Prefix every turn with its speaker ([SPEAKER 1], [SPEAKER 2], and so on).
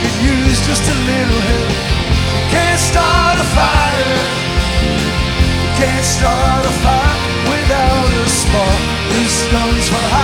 [SPEAKER 1] could use just a little help. Can't start a fire. Can't start a fire without a spark. This gun's for